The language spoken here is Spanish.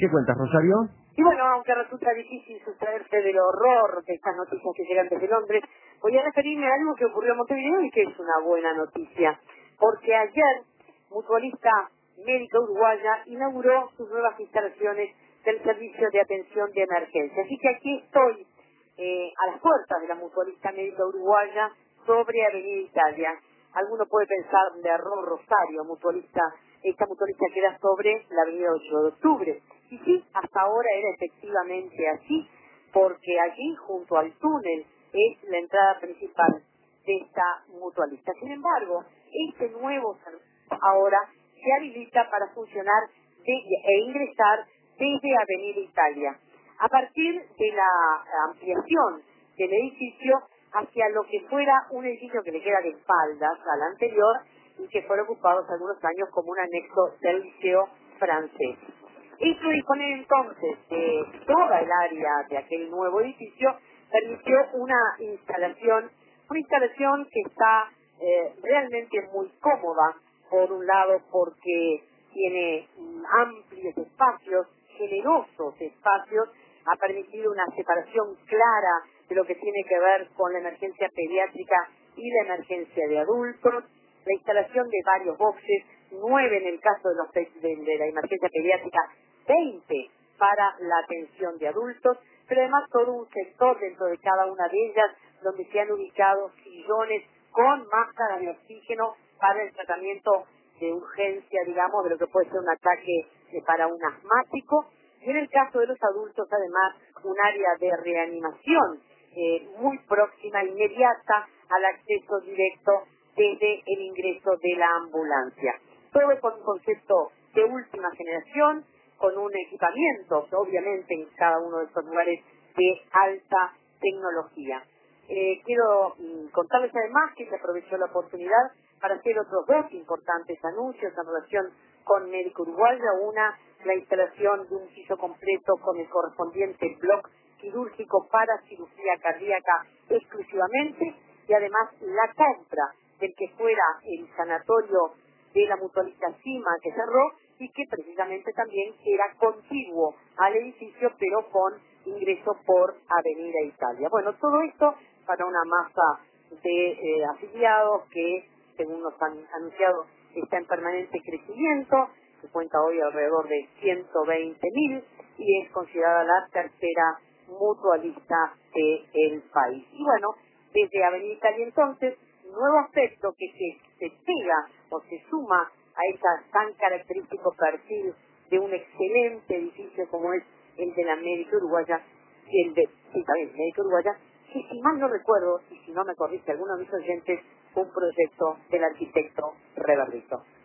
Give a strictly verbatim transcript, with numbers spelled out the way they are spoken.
¿Qué cuentas, Rosario? Y bueno, aunque resulta difícil sustraerse del horror de estas noticias que llegan desde Londres, voy a referirme a algo que ocurrió en Montevideo y que es una buena noticia. Porque ayer, Mutualista Médica Uruguaya inauguró sus nuevas instalaciones del servicio de atención de emergencia. Así que aquí estoy, eh, a las puertas de la Mutualista Médica Uruguaya, sobre Avenida Italia. Alguno puede pensar de error, Rosario, mutualista, esta mutualista queda sobre la avenida ocho de octubre. Y sí, hasta ahora era efectivamente así, porque allí, junto al túnel, es la entrada principal de esta mutualista. Sin embargo, este nuevo servicio ahora se habilita para funcionar de, e ingresar desde Avenida Italia. A partir de la ampliación del edificio hacia lo que fuera un edificio que le queda de espaldas al anterior y que fuera ocupado hace algunos años como un anexo del Liceo Francés. Esto disponer entonces de toda el área de aquel nuevo edificio permitió una instalación, una instalación que está eh, realmente muy cómoda, por un lado porque tiene mm, amplios espacios, generosos espacios, ha permitido una separación clara de lo que tiene que ver con la emergencia pediátrica y la emergencia de adultos, la instalación de varios boxes, nueve en el caso de, los, de, de la emergencia pediátrica, veinte para la atención de adultos, pero además todo un sector dentro de cada una de ellas donde se han ubicado sillones con máscaras de oxígeno para el tratamiento de urgencia, digamos, de lo que puede ser un ataque eh, para un asmático. Y en el caso de los adultos, además, un área de reanimación eh, muy próxima, inmediata al acceso directo desde el ingreso de la ambulancia. Todo con un concepto de última generación, con un equipamiento, obviamente, en cada uno de estos lugares de alta tecnología. Eh, quiero mm, contarles además que se aprovechó la oportunidad para hacer otros dos importantes anuncios en relación con Médica Uruguaya. Una, la instalación de un piso completo con el correspondiente bloque quirúrgico para cirugía cardíaca exclusivamente, y además la compra del que fuera el sanatorio de la mutualista Cima, que cerró y que precisamente también era contiguo al edificio, pero con ingreso por Avenida Italia. Bueno, todo esto para una masa de eh, afiliados que, según nos han anunciado, está en permanente crecimiento, que cuenta hoy alrededor de ciento veinte mil y es considerada la tercera mutualista del país. Y bueno, desde Avenida Italia entonces, nuevo aspecto que se, se pega o se suma a ese tan característico perfil de un excelente edificio como es el de la Médica Uruguaya, y el de, sí, también, Médica Uruguaya, que si mal no recuerdo, y si no me corrige alguno de mis oyentes, un proyecto del arquitecto Reverdito.